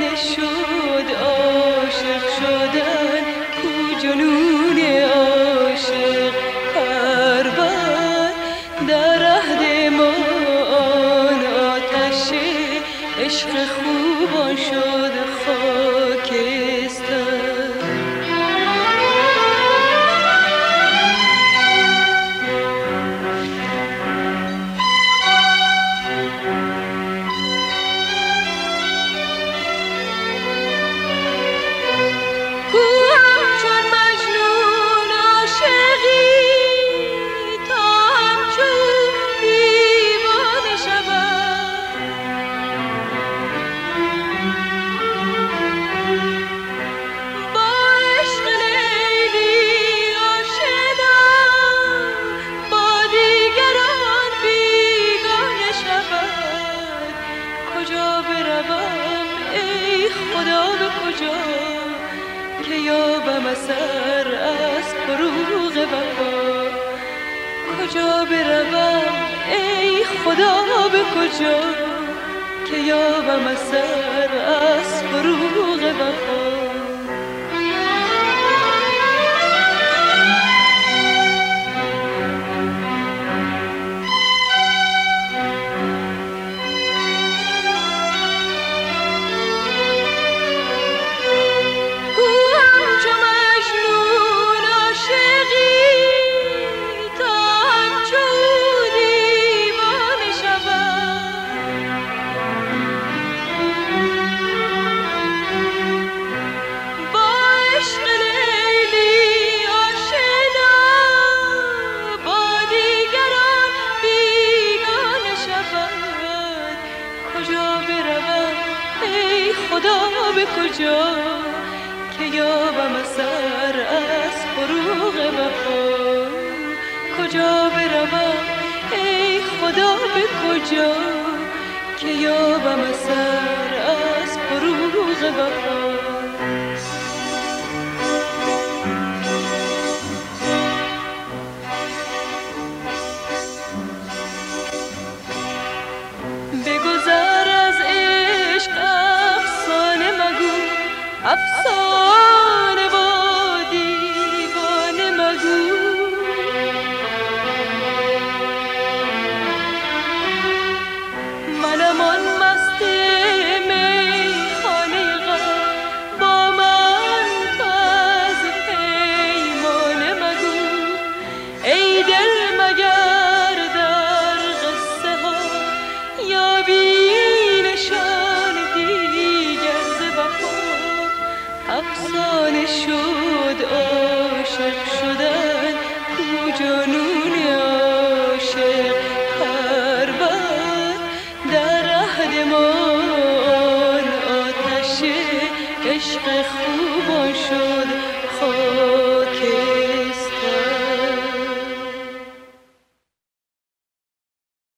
شد عاشق شدن، کو جنون عاشق پرور در عهد ما آن آتش عشق خوبان شد خاکستر. کجا بروم ای خدا به کجا که یابم اثر از فروغ وفا؟ کجا بروم ای خدا به کجا که یابم اثر از فروغ وفا؟ خدا به کجا که یابم اثر از فروغ وفا؟ کجا بروم ای خدا به کجا که یابم اثر از فروغ وفا؟ افسانه با دیوانه مگو، منم آن مست میخانه غم، با من تو از پیمانه مگو. ای دل مگر در قصه ها یابی نشان دیگر ز وفا؟ افسانه شد عاشق شدن، کو جنون عاشق پرور در عهد ما آن آتش عشق خوب